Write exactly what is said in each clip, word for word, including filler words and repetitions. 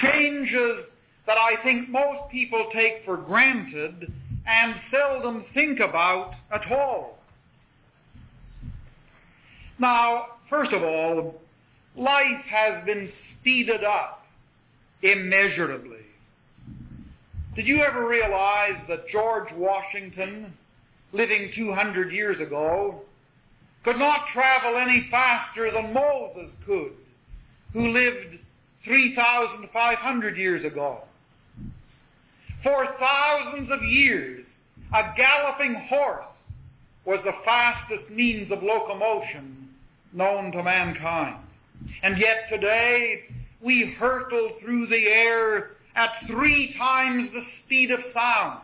changes that I think most people take for granted and seldom think about at all. Now, first of all, life has been speeded up immeasurably. Did you ever realize that George Washington, living two hundred years ago, could not travel any faster than Moses could, who lived three thousand five hundred years ago? For thousands of years, a galloping horse was the fastest means of locomotion known to mankind. And yet today, we hurtle through the air at three times the speed of sound.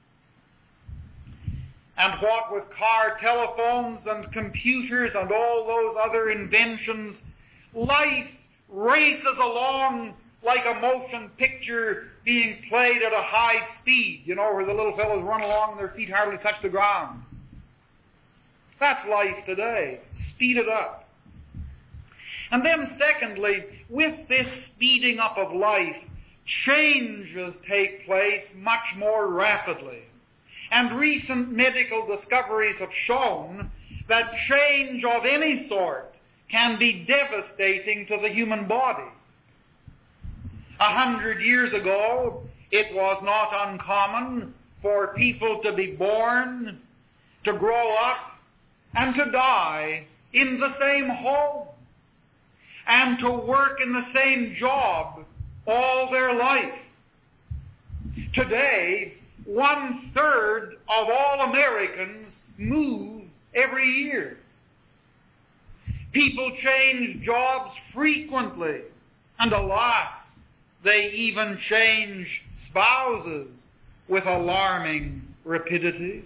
And what with car telephones and computers and all those other inventions, life races along like a motion picture being played at a high speed, you know, where the little fellows run along and their feet hardly touch the ground. That's life today, speeded up. And then secondly, with this speeding up of life, changes take place much more rapidly. And recent medical discoveries have shown that change of any sort can be devastating to the human body. A hundred years ago, it was not uncommon for people to be born, to grow up, and to die in the same home, and to work in the same job all their life. Today, one-third of all Americans move every year. People change jobs frequently, and alas, they even change spouses with alarming rapidity.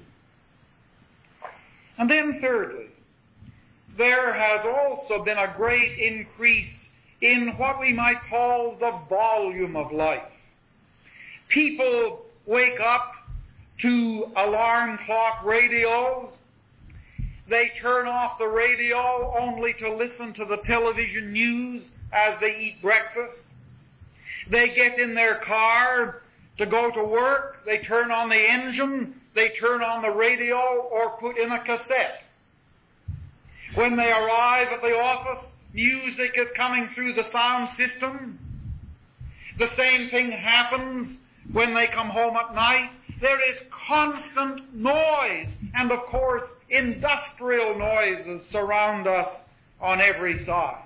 And then thirdly, there has also been a great increase in what we might call the volume of life. People wake up to alarm clock radios. They turn off the radio only to listen to the television news as they eat breakfast. They get in their car to go to work. They turn on the engine. They turn on the radio or put in a cassette. When they arrive at the office, music is coming through the sound system. The same thing happens when they come home at night. There is constant noise, and of course, industrial noises surround us on every side.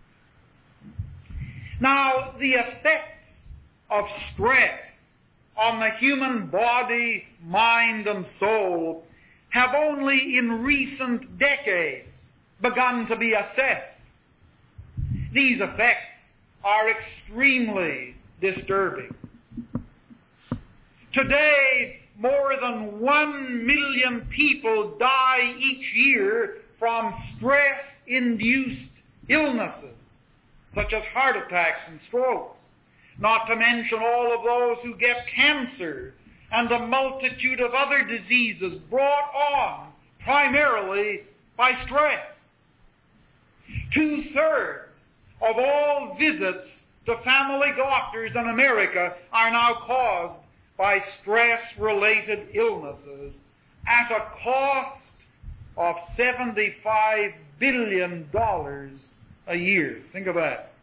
Now, the effects of stress on the human body, mind, and soul have only in recent decades begun to be assessed. These effects are extremely disturbing. Today, more than one million people die each year from stress-induced illnesses, such as heart attacks and strokes, not to mention all of those who get cancer and a multitude of other diseases brought on primarily by stress. Two-thirds of all visits to family doctors in America are now caused by stress-related illnesses at a cost of seventy-five billion dollars a year. Think of that.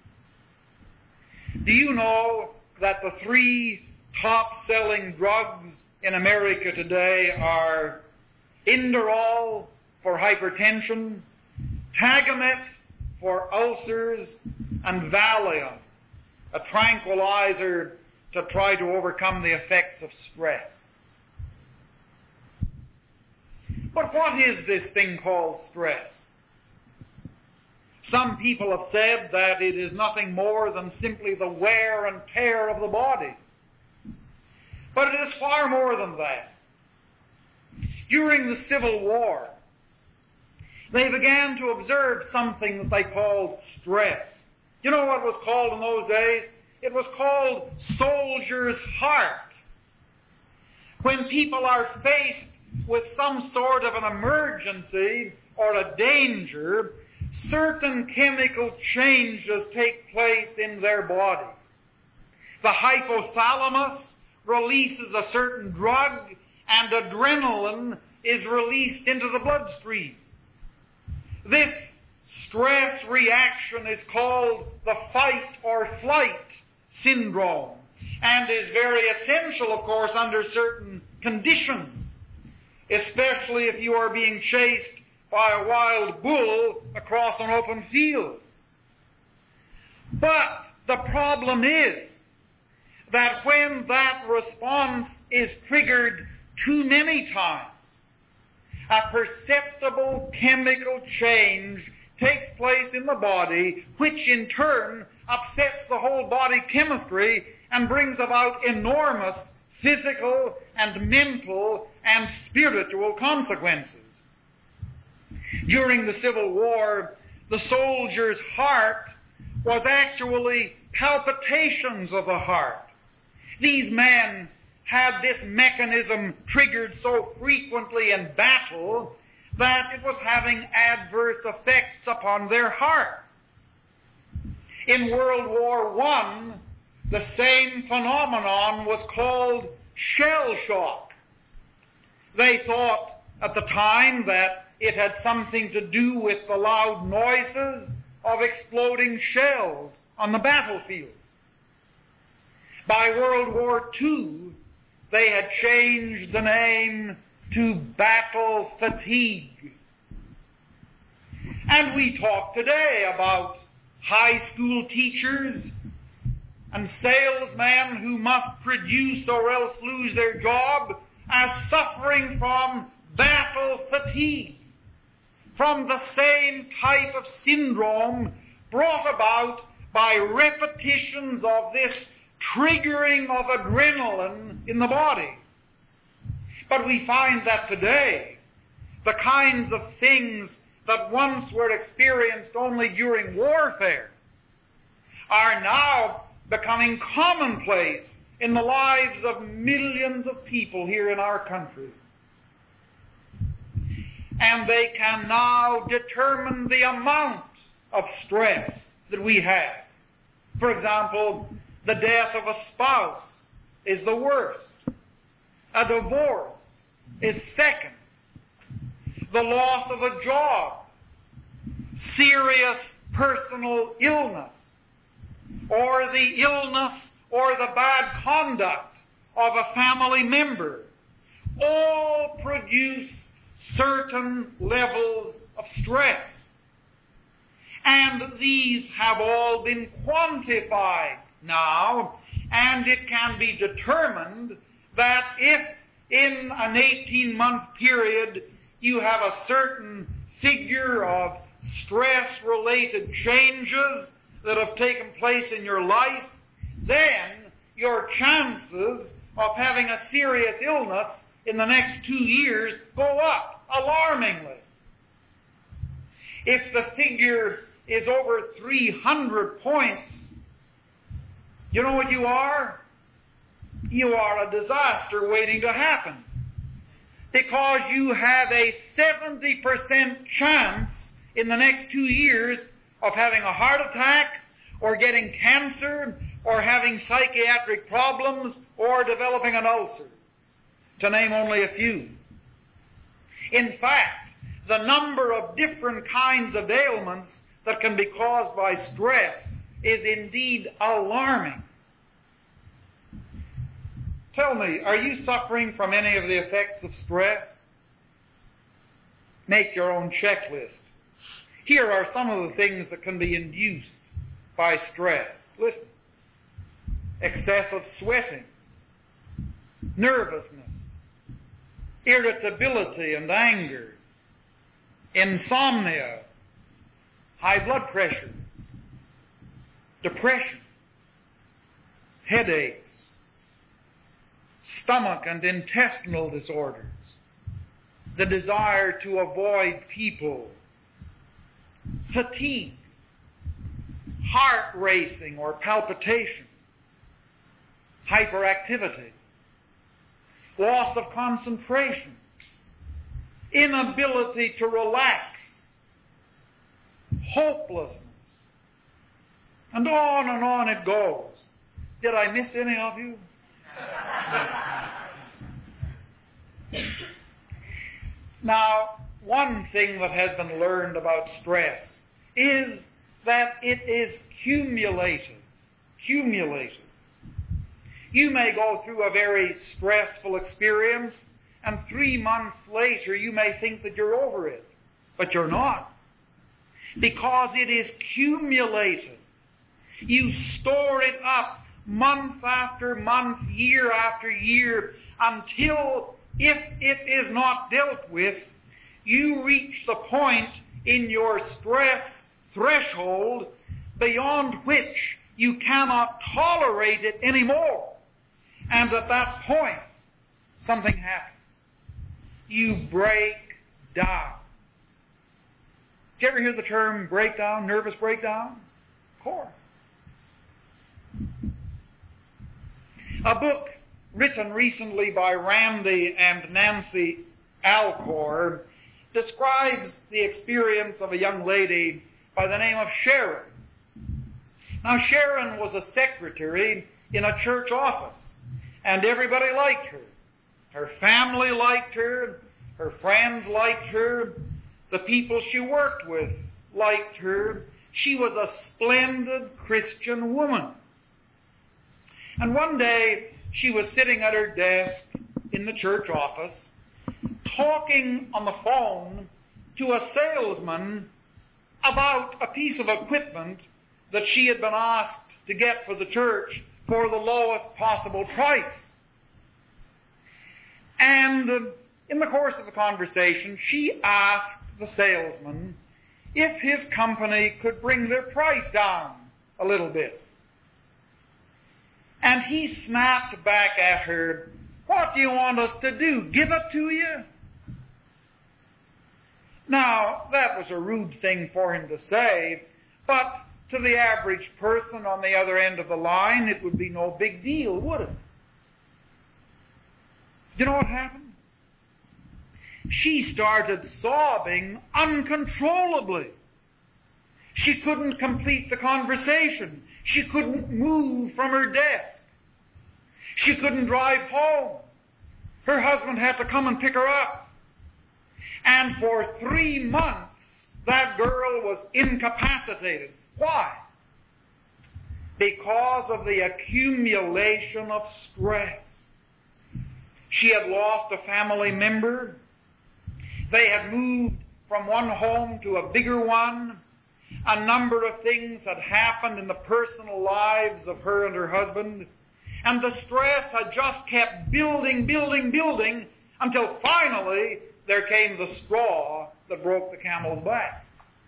Do you know that the three top-selling drugs in America today are Inderal for hypertension, Tagamet for ulcers, and Valium, a tranquilizer to try to overcome the effects of stress? But what is this thing called stress? Some people have said that it is nothing more than simply the wear and tear of the body. But it is far more than that. During the Civil War, they began to observe something that they called stress. You know what it was called in those days? It was called soldier's heart. When people are faced with some sort of an emergency or a danger, certain chemical changes take place in their body. The hypothalamus releases a certain drug, and adrenaline is released into the bloodstream. This stress reaction is called the fight or flight syndrome, and is very essential, of course, under certain conditions, especially if you are being chased by a wild bull across an open field. But the problem is that when that response is triggered too many times, a perceptible chemical change takes place in the body, which in turn upsets the whole body chemistry and brings about enormous physical and mental and spiritual consequences. During the Civil War, the soldier's heart was actually palpitations of the heart. These men had this mechanism triggered so frequently in battle that it was having adverse effects upon their hearts. In World War One, the same phenomenon was called shell shock. They thought at the time that it had something to do with the loud noises of exploding shells on the battlefield. By World War Two, they had changed the name to battle fatigue. And we talk today about high school teachers and salesmen who must produce or else lose their job as suffering from battle fatigue, from the same type of syndrome brought about by repetitions of this triggering of adrenaline in the body. But we find that today, the kinds of things that once were experienced only during warfare are now becoming commonplace in the lives of millions of people here in our country. And they can now determine the amount of stress that we have. For example, the death of a spouse is the worst. A divorce is second. The loss of a job, serious personal illness, or the illness or the bad conduct of a family member, all produce certain levels of stress. And these have all been quantified now, and it can be determined that if in an eighteen-month period you have a certain figure of stress-related changes that have taken place in your life, then your chances of having a serious illness in the next two years go up alarmingly. If the figure is over three hundred points, you know what you are? You are a disaster waiting to happen. Because you have a seventy percent chance in the next two years of having a heart attack, or getting cancer, or having psychiatric problems, or developing an ulcer, to name only a few. In fact, the number of different kinds of ailments that can be caused by stress is indeed alarming. Tell me, are you suffering from any of the effects of stress? Make your own checklist. Here are some of the things that can be induced by stress. Listen. Excessive sweating, nervousness, irritability and anger, insomnia, high blood pressure, depression, headaches, stomach and intestinal disorders, the desire to avoid people, fatigue, heart racing or palpitation, hyperactivity, loss of concentration, inability to relax, hopelessness, and on and on it goes. Did I miss any of you? Now, one thing that has been learned about stress is that it is cumulative. Cumulative. You may go through a very stressful experience, and three months later you may think that you're over it. But you're not. Because it is cumulative. You store it up month after month, year after year, until, if it is not dealt with, you reach the point in your stress threshold beyond which you cannot tolerate it anymore. And at that point, something happens. You break down. Did you ever hear the term breakdown, nervous breakdown? Of course. A book written recently by Randy and Nancy Alcor describes the experience of a young lady by the name of Sharon. Now, Sharon was a secretary in a church office, and everybody liked her. Her family liked her. Her friends liked her. The people she worked with liked her. She was a splendid Christian woman. And one day, she was sitting at her desk in the church office, talking on the phone to a salesman about a piece of equipment that she had been asked to get for the church for the lowest possible price. And uh, in the course of the conversation, she asked the salesman if his company could bring their price down a little bit. And he snapped back at her, "What do you want us to do? Give it to you?" Now, that was a rude thing for him to say, but to the average person on the other end of the line, it would be no big deal, would it? You know what happened? She started sobbing uncontrollably. She couldn't complete the conversation. She couldn't move from her desk. She couldn't drive home. Her husband had to come and pick her up. And for three months, that girl was incapacitated. Why? Because of the accumulation of stress. She had lost a family member. They had moved from one home to a bigger one. A number of things had happened in the personal lives of her and her husband. And the stress had just kept building, building, building, until finally there came the straw that broke the camel's back.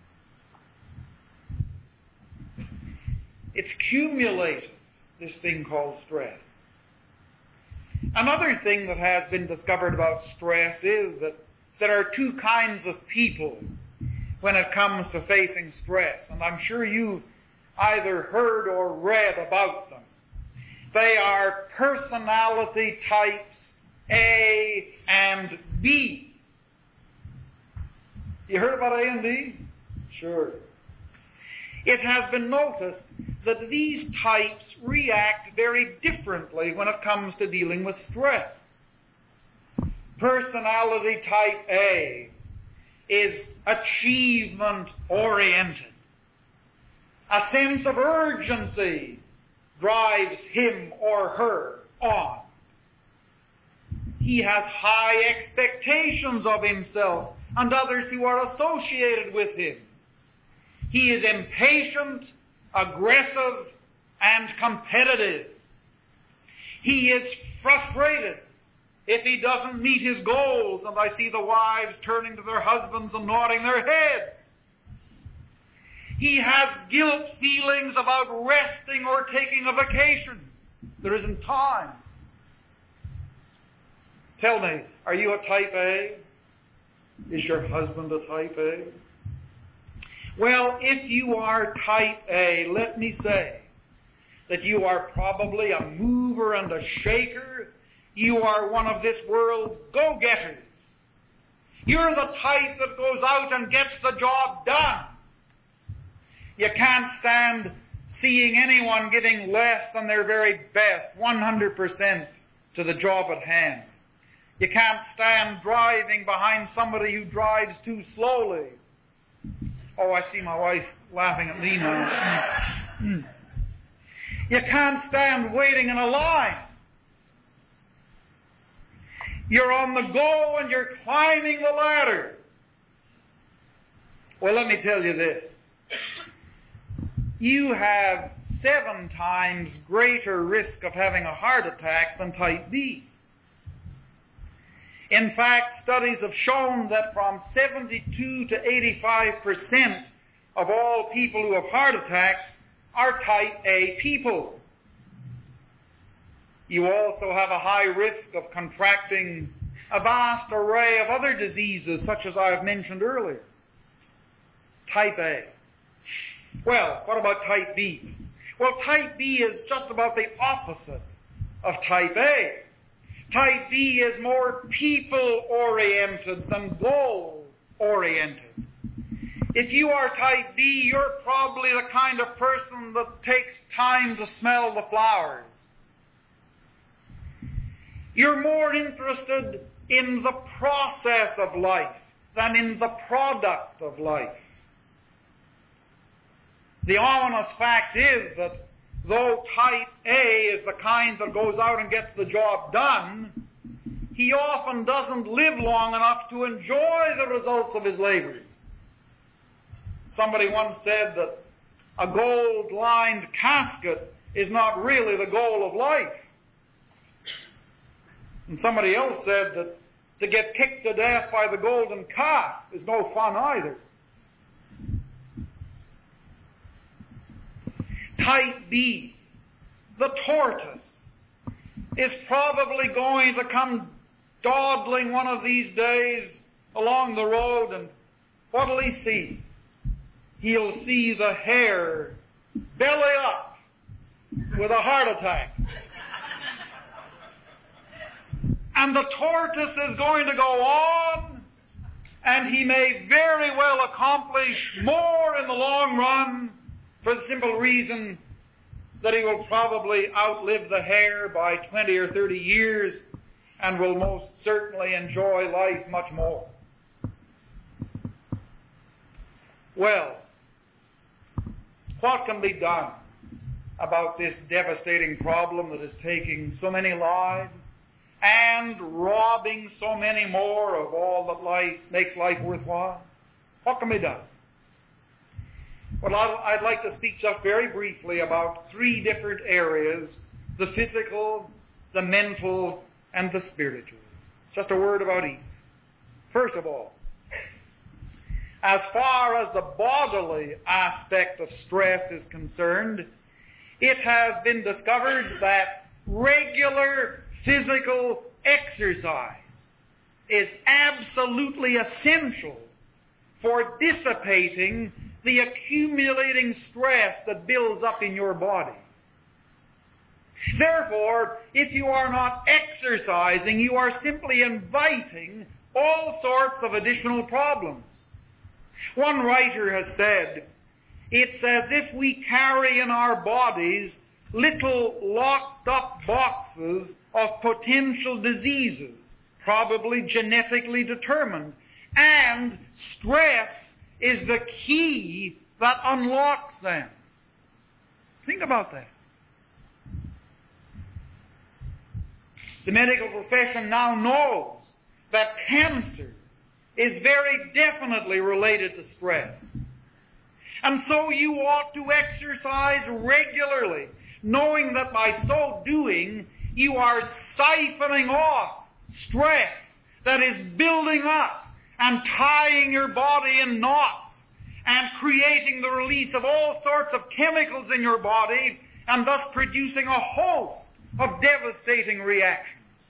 It's cumulative, this thing called stress. Another thing that has been discovered about stress is that there are two kinds of people when it comes to facing stress. And I'm sure you've either heard or read about them. They are personality types A and B. You heard about A and B? Sure. It has been noticed that these types react very differently when it comes to dealing with stress. Personality type A is achievement-oriented. A sense of urgency drives him or her on. He has high expectations of himself and others who are associated with him. He is impatient, aggressive, and competitive. He is frustrated if he doesn't meet his goals, and I see the wives turning to their husbands and nodding their heads. He has guilt feelings about resting or taking a vacation. There isn't time. Tell me, are you a type A? Is your husband a type A? Well, if you are type A, let me say that you are probably a mover and a shaker. You are one of this world's go-getters. You're the type that goes out and gets the job done. You can't stand seeing anyone giving less than their very best, one hundred percent, to the job at hand. You can't stand driving behind somebody who drives too slowly. Oh, I see my wife laughing at me now. You can't stand waiting in a line. You're on the go and you're climbing the ladder. Well, let me tell you this. You have seven times greater risk of having a heart attack than type B. In fact, studies have shown that from seventy-two to eighty-five percent of all people who have heart attacks are type A people. You also have a high risk of contracting a vast array of other diseases, such as I have mentioned earlier. Type A. Well, what about type B? Well, type B is just about the opposite of type A. Type B is more people-oriented than goal-oriented. If you are type B, you're probably the kind of person that takes time to smell the flowers. You're more interested in the process of life than in the product of life. The ominous fact is that though type A is the kind that goes out and gets the job done, he often doesn't live long enough to enjoy the results of his labor. Somebody once said that a gold-lined casket is not really the goal of life. And somebody else said that to get kicked to death by the golden calf is no fun either. Type B, the tortoise, is probably going to come dawdling one of these days along the road, and what'll he see? He'll see the hare belly up with a heart attack. And the tortoise is going to go on, and he may very well accomplish more in the long run, for the simple reason that he will probably outlive the hare by twenty or thirty years and will most certainly enjoy life much more. Well, what can be done about this devastating problem that is taking so many lives and robbing so many more of all that life makes life worthwhile? What can be done? Well, I'd like to speak just very briefly about three different areas: the physical, the mental, and the spiritual. Just a word about each. First of all, as far as the bodily aspect of stress is concerned, it has been discovered that regular physical exercise is absolutely essential for dissipating the accumulating stress that builds up in your body. Therefore, if you are not exercising, you are simply inviting all sorts of additional problems. One writer has said, it's as if we carry in our bodies little locked-up boxes of potential diseases, probably genetically determined, and stress is the key that unlocks them. Think about that. The medical profession now knows that cancer is very definitely related to stress. And so you ought to exercise regularly, knowing that by so doing, you are siphoning off stress that is building up and tying your body in knots and creating the release of all sorts of chemicals in your body and thus producing a host of devastating reactions.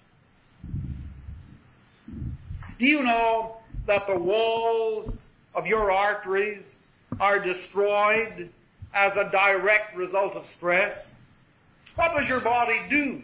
Do you know that the walls of your arteries are destroyed as a direct result of stress? What does your body do?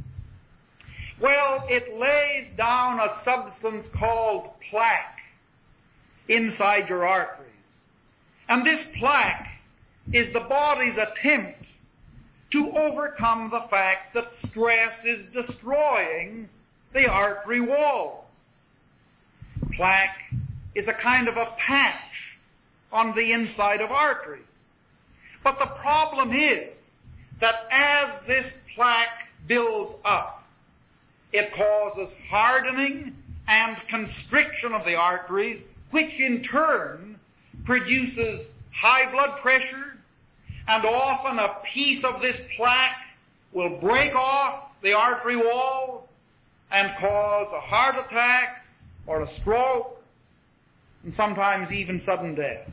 Well, it lays down a substance called plaque inside your arteries. And this plaque is the body's attempt to overcome the fact that stress is destroying the artery walls. Plaque is a kind of a patch on the inside of arteries. But the problem is that as this plaque builds up, it causes hardening and constriction of the arteries, which in turn produces high blood pressure, and often a piece of this plaque will break off the artery wall and cause a heart attack or a stroke, and sometimes even sudden death.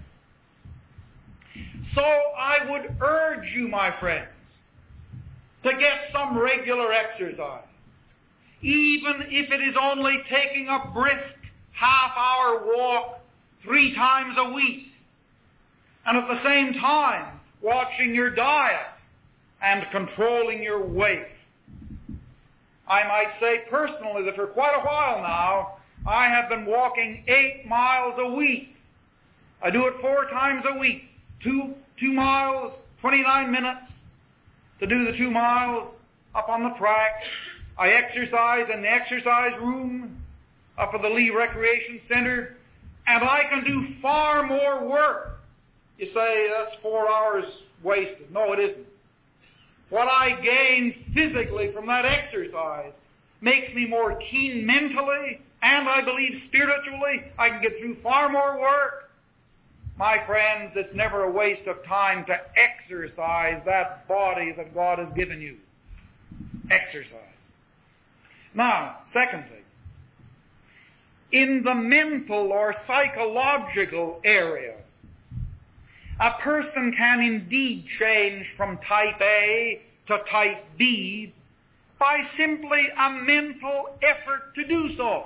So I would urge you, my friends, to get some regular exercise, even if it is only taking a brisk half-hour walk three times a week, and at the same time watching your diet and controlling your weight. I might say personally that for quite a while now, I have been walking eight miles a week. I do it four times a week. Two, two miles, twenty-nine minutes to do the two miles up on the track. I exercise in the exercise room up at the Lee Recreation Center, and I can do far more work. You say, that's four hours wasted. No, it isn't. What I gain physically from that exercise makes me more keen mentally, and I believe spiritually. I can get through far more work. My friends, it's never a waste of time to exercise that body that God has given you. Exercise. Now, secondly, in the mental or psychological area, a person can indeed change from type A to type B by simply a mental effort to do so.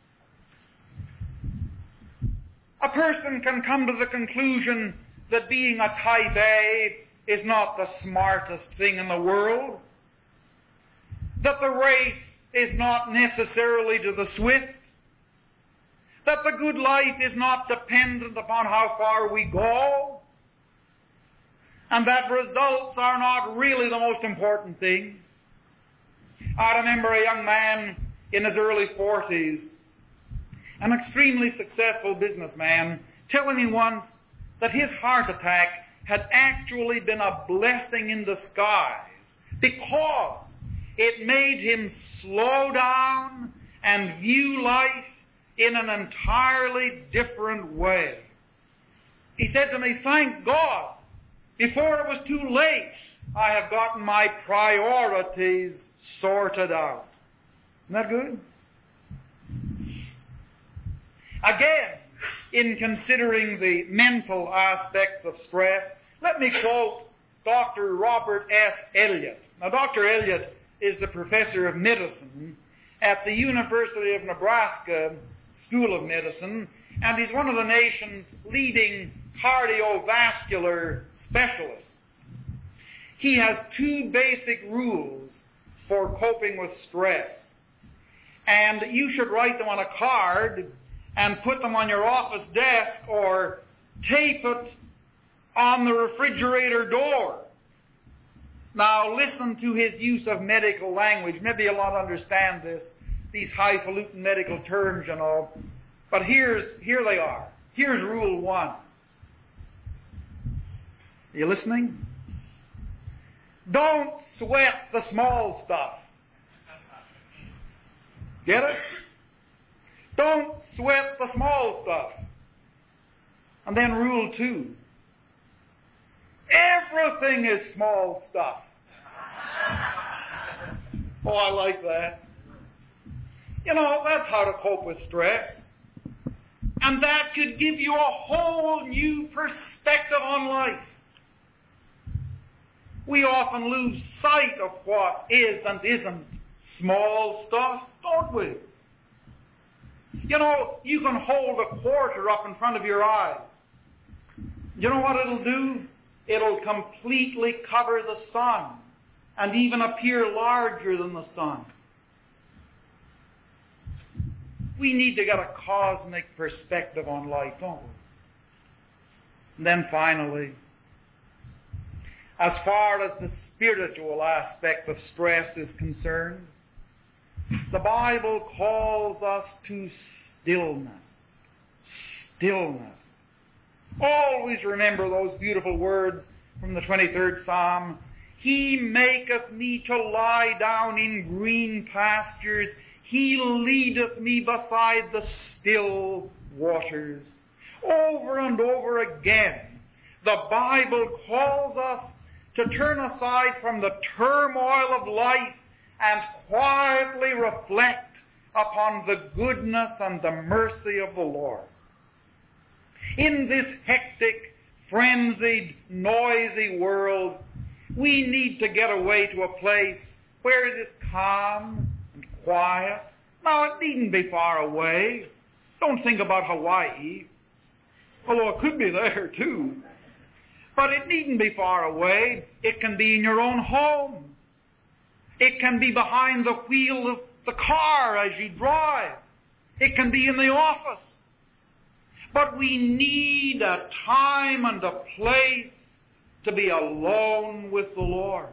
A person can come to the conclusion that being a type A is not the smartest thing in the world, that the race is not necessarily to the swift, that the good life is not dependent upon how far we go, and that results are not really the most important thing. I remember a young man in his early forties, an extremely successful businessman, telling me once that his heart attack had actually been a blessing in disguise because it made him slow down and view life in an entirely different way. He said to me, "Thank God, before it was too late, I have gotten my priorities sorted out." Isn't that good? Again, in considering the mental aspects of stress, let me quote Doctor Robert S. Elliott. Now, Doctor Elliott is the professor of medicine at the University of Nebraska School of Medicine, and he's one of the nation's leading cardiovascular specialists. He has two basic rules for coping with stress, and you should write them on a card and put them on your office desk or tape it on the refrigerator door. Now listen to his use of medical language. Maybe you'll not understand this, these highfalutin medical terms, you know. But here's, here they are. Here's rule one. Are you listening? Don't sweat the small stuff. Get it? Don't sweat the small stuff. And then rule two. Everything is small stuff. Oh, I like that. You know, that's how to cope with stress. And that could give you a whole new perspective on life. We often lose sight of what is and isn't small stuff, don't we? You know, you can hold a quarter up in front of your eyes. You know what it'll do? It'll completely cover the sun and even appear larger than the sun. We need to get a cosmic perspective on life, don't we? And then finally, as far as the spiritual aspect of stress is concerned. The Bible calls us to stillness. Stillness. Always remember those beautiful words from the twenty-third Psalm. He maketh me to lie down in green pastures. He leadeth me beside the still waters. Over and over again, the Bible calls us to turn aside from the turmoil of life and quietly reflect upon the goodness and the mercy of the Lord. In this hectic, frenzied, noisy world, we need to get away to a place where it is calm and quiet. Now, it needn't be far away. Don't think about Hawaii, although it could be there too. But it needn't be far away. It can be in your own home. It can be behind the wheel of the car as you drive. It can be in the office. But we need a time and a place to be alone with the Lord.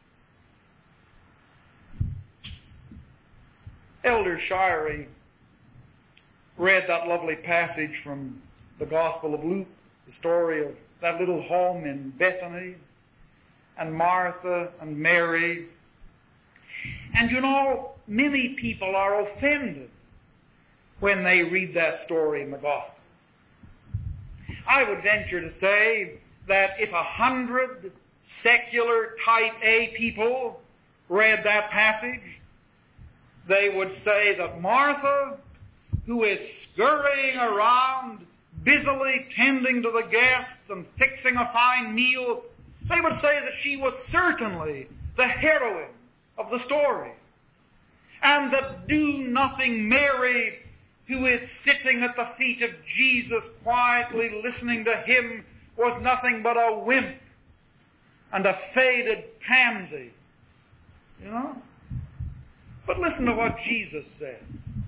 Elder Shirey read that lovely passage from the Gospel of Luke, the story of that little home in Bethany, and Martha and Mary. And you know, many people are offended when they read that story in the Gospel. I would venture to say that if a hundred secular type A people read that passage, they would say that Martha, who is scurrying around, busily tending to the guests and fixing a fine meal, they would say that she was certainly the heroine of the story. And that do-nothing Mary, who is sitting at the feet of Jesus quietly listening to Him, was nothing but a wimp and a faded pansy. You know? But listen to what Jesus said.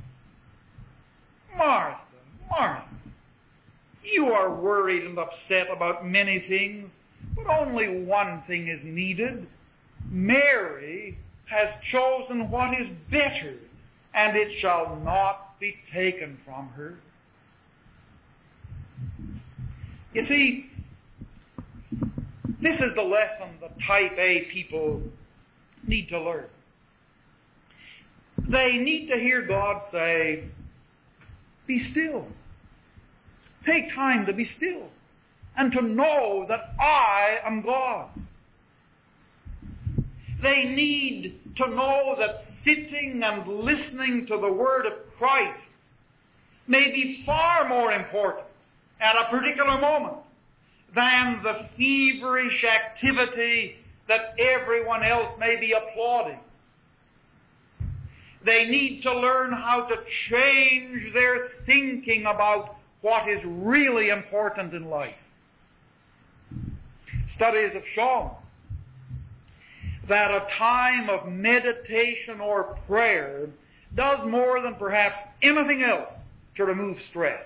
Martha, Martha, you are worried and upset about many things, but only one thing is needed. Mary has chosen what is better, and it shall not be taken from her. You see, this is the lesson that type A people need to learn. They need to hear God say, be still. Take time to be still and to know that I am God. They need to know that sitting and listening to the Word of Christ may be far more important at a particular moment than the feverish activity that everyone else may be applauding. They need to learn how to change their thinking about what is really important in life. Studies have shown that a time of meditation or prayer does more than perhaps anything else to remove stress.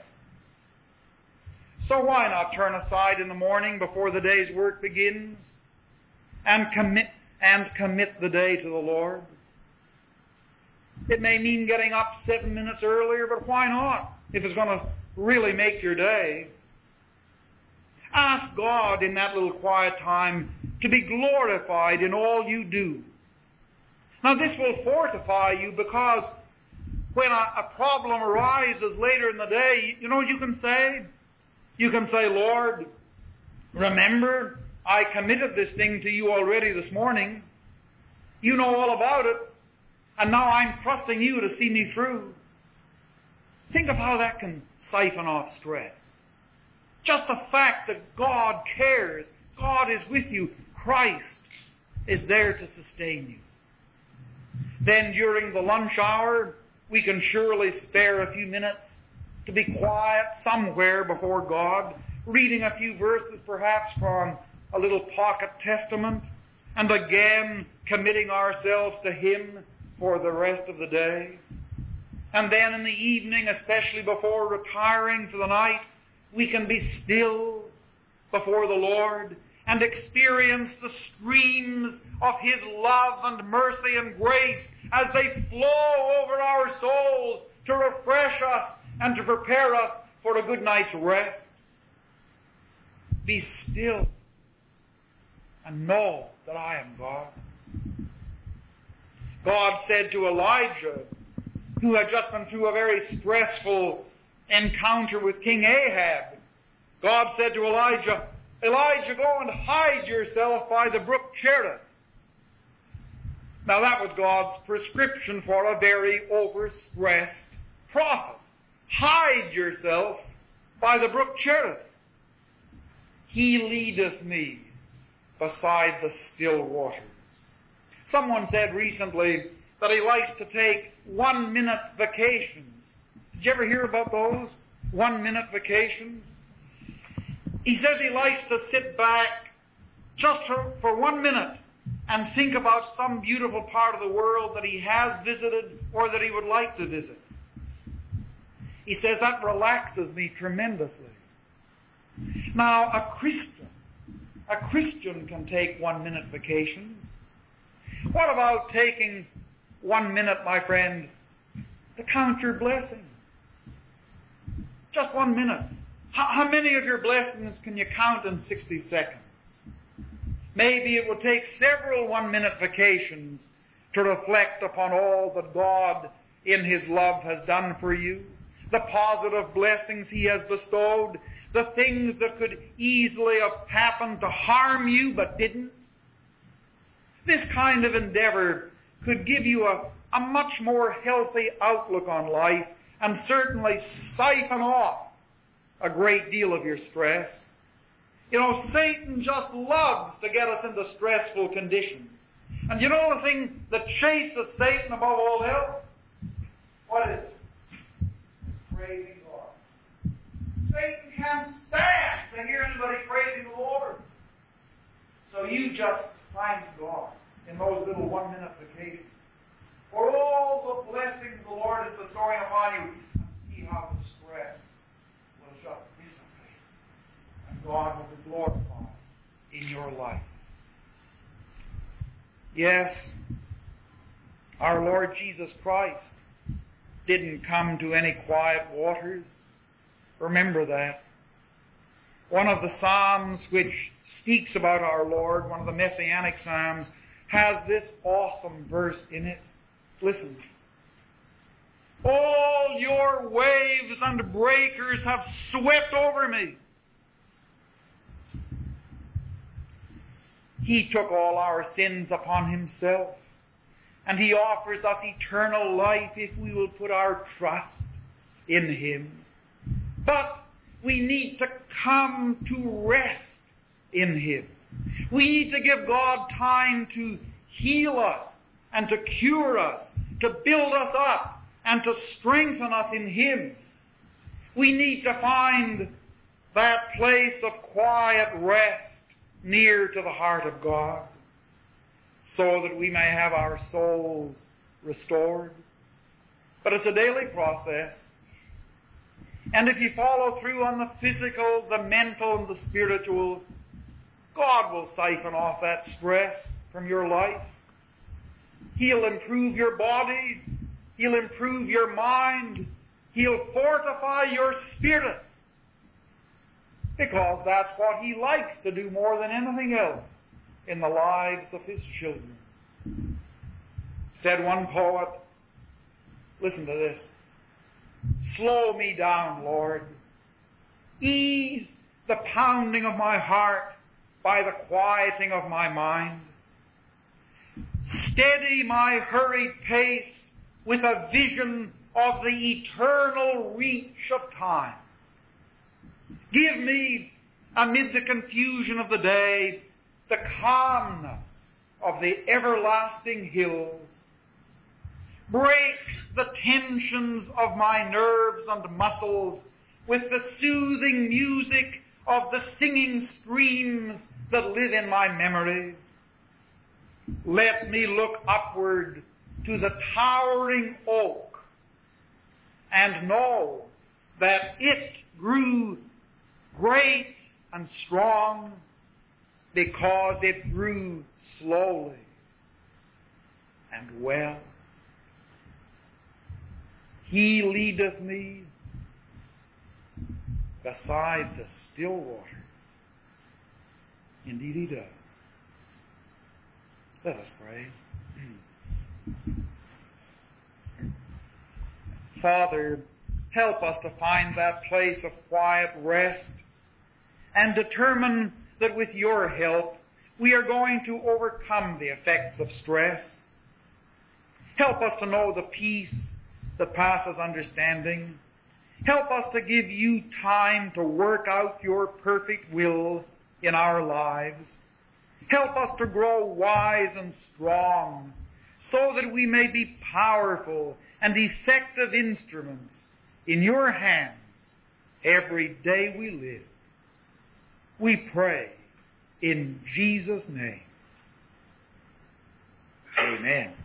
So why not turn aside in the morning before the day's work begins and commit and commit the day to the Lord? It may mean getting up seven minutes earlier, but why not, if it's going to really make your day? Ask God in that little quiet time to be glorified in all you do. Now this will fortify you, because when a, a problem arises later in the day, you know what you can say? You can say, Lord, remember, I committed this thing to you already this morning. You know all about it. And now I'm trusting you to see me through. Think of how that can siphon off stress. Just the fact that God cares, God is with you, Christ is there to sustain you. Then during the lunch hour, we can surely spare a few minutes to be quiet somewhere before God, reading a few verses perhaps from a little pocket testament, and again committing ourselves to Him for the rest of the day. And then in the evening, especially before retiring for the night, we can be still before the Lord and experience the streams of His love and mercy and grace as they flow over our souls to refresh us and to prepare us for a good night's rest. Be still and know that I am God. God said to Elijah, who had just been through a very stressful encounter with King Ahab, God said to Elijah, Elijah, go and hide yourself by the brook Cherith. Now that was God's prescription for a very overstressed prophet. Hide yourself by the brook Cherith. He leadeth me beside the still waters. Someone said recently that he likes to take one-minute vacations. Did you ever hear about those? One-minute vacations? He says he likes to sit back just for, for one minute and think about some beautiful part of the world that he has visited or that he would like to visit. He says that relaxes me tremendously. Now, a Christian, a Christian can take one-minute vacations. What about taking one minute, my friend, to count your blessings? Just one minute. How, how many of your blessings can you count in sixty seconds? Maybe it will take several one-minute vacations to reflect upon all that God in His love has done for you, the positive blessings He has bestowed, the things that could easily have happened to harm you but didn't. This kind of endeavor could give you a, a much more healthy outlook on life and certainly siphon off a great deal of your stress. You know, Satan just loves to get us into stressful conditions. And you know the thing that chases Satan above all else? What is it? It's praising God. Satan can't stand to hear anybody praising the Lord. So you just thank God in those little one-minute vacations for all the blessings the Lord is bestowing upon you, and see how the stress will just dissipate and God will be glorified in your life. Yes, our Lord Jesus Christ didn't come to any quiet waters. Remember that. One of the Psalms which speaks about our Lord, one of the Messianic Psalms, has this awesome verse in it. Listen. All your waves and breakers have swept over me. He took all our sins upon Himself, and He offers us eternal life if we will put our trust in Him. But we need to come to rest in Him. We need to give God time to heal us and to cure us, to build us up and to strengthen us in Him. We need to find that place of quiet rest near to the heart of God so that we may have our souls restored. But it's a daily process. And if you follow through on the physical, the mental, and the spiritual, God will siphon off that stress from your life. He'll improve your body. He'll improve your mind. He'll fortify your spirit. Because that's what He likes to do more than anything else in the lives of His children. Said one poet, listen to this, slow me down, Lord. Ease the pounding of my heart by the quieting of my mind. Steady my hurried pace with a vision of the eternal reach of time. Give me, amid the confusion of the day, the calmness of the everlasting hills. Break the tensions of my nerves and muscles with the soothing music of the singing streams that live in my memory. Let me look upward to the towering oak and know that it grew great and strong because it grew slowly and well. He leadeth me beside the still water. Indeed He does. Let us pray. Father, help us to find that place of quiet rest and determine that with Your help we are going to overcome the effects of stress. Help us to know the peace that passes understanding. Help us to give You time to work out Your perfect will in our lives. Help us to grow wise and strong so that we may be powerful and effective instruments in Your hands every day we live. We pray in Jesus' name. Amen.